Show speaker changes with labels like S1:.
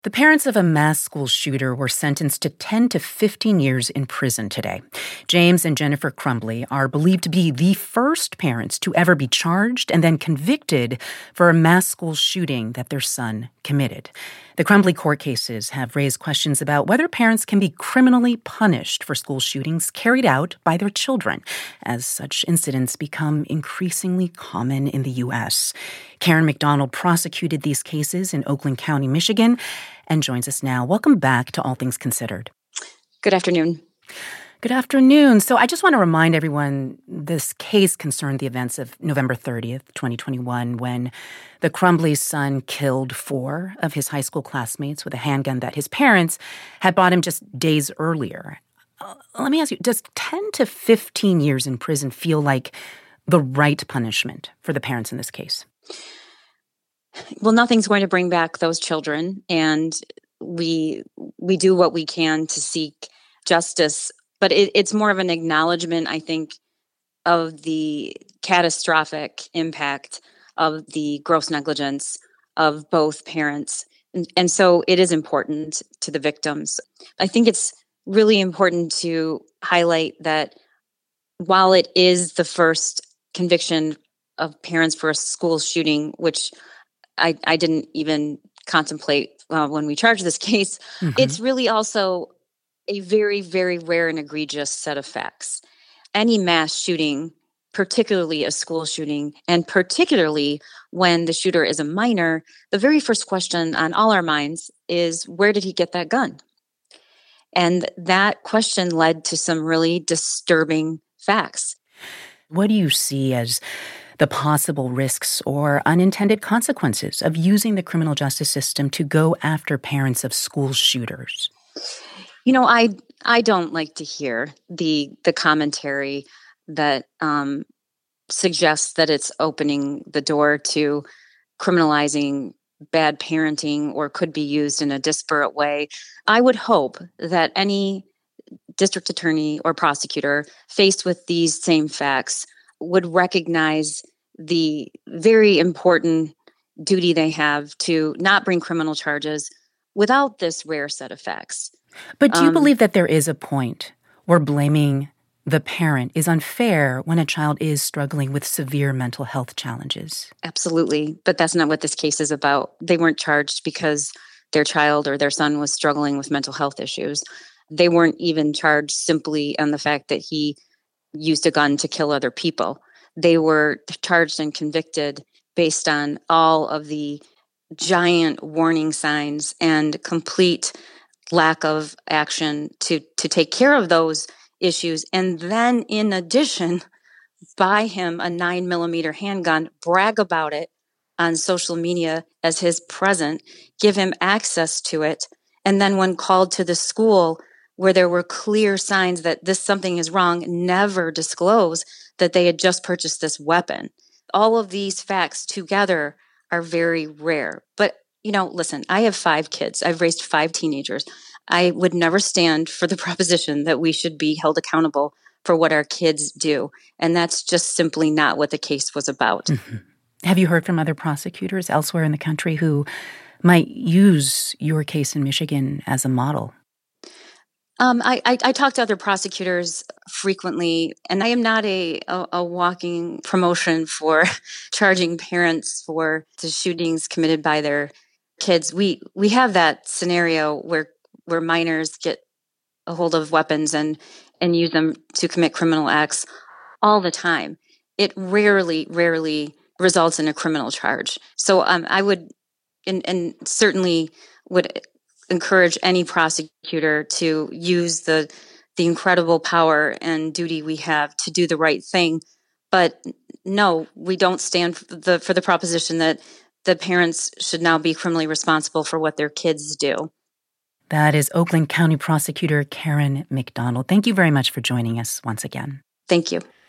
S1: The parents of a mass school shooter were sentenced to 10 to 15 years in prison today. James and Jennifer Crumbley are believed to be the first parents to ever be charged and then convicted for a mass school shooting that their son committed. The Crumbley court cases have raised questions about whether parents can be criminally punished for school shootings carried out by their children, as such incidents become increasingly common in the U.S. Karen McDonald prosecuted these cases in Oakland County, Michigan, and joins us now. Welcome back to All Things Considered.
S2: Good afternoon.
S1: Good afternoon. So I just want to remind everyone this case concerned the events of November 30th, 2021, when the Crumbley's son killed 4 of his high school classmates with a handgun that his parents had bought him just days earlier. Let me ask you, does 10 to 15 years in prison feel like the right punishment for the parents in this case?
S2: Well, nothing's going to bring back those children, and we do what we can to seek justice. But it's more of an acknowledgement, I think, of the catastrophic impact of the gross negligence of both parents. And so it is important to the victims. I think it's really important to highlight that while it is the first conviction of parents for a school shooting, which I didn't even contemplate when we charged this case, it's really also a very, very rare and egregious set of facts. Any mass shooting, particularly a school shooting, and particularly when the shooter is a minor, the very first question on all our minds is, where did he get that gun? And that question led to some really disturbing facts.
S1: What do you see as the possible risks or unintended consequences of using the criminal justice system to go after parents of school shooters?
S2: You know, I don't like to hear the commentary that suggests that it's opening the door to criminalizing bad parenting or could be used in a disparate way. I would hope that any district attorney or prosecutor faced with these same facts would recognize the very important duty they have to not bring criminal charges without this rare set of facts.
S1: But do you believe that there is a point where blaming the parent is unfair when a child is struggling with severe mental health challenges?
S2: Absolutely. But that's not what this case is about. They weren't charged because their child or their son was struggling with mental health issues. They weren't even charged simply on the fact that he used a gun to kill other people. They were charged and convicted based on all of the giant warning signs and complete lack of action to take care of those issues. And then in addition, buy him a 9mm handgun, brag about it on social media as his present, give him access to it. And then when called to the school where there were clear signs that something is wrong, never disclose that they had just purchased this weapon. All of these facts together are very rare. But, you know, listen, I have 5 kids. I've raised 5 teenagers. I would never stand for the proposition that we should be held accountable for what our kids do. And that's just simply not what the case was about.
S1: Mm-hmm. Have you heard from other prosecutors elsewhere in the country who might use your case in Michigan as a model?
S2: I talk to other prosecutors frequently, and I am not a walking promotion for charging parents for the shootings committed by their kids. We have that scenario where minors get a hold of weapons and use them to commit criminal acts all the time. It rarely results in a criminal charge. So I would, and certainly would encourage any prosecutor to use the incredible power and duty we have to do the right thing. But no, we don't stand for the proposition that the parents should now be criminally responsible for what their kids do.
S1: That is Oakland County Prosecutor Karen McDonald. Thank you very much for joining us once again.
S2: Thank you.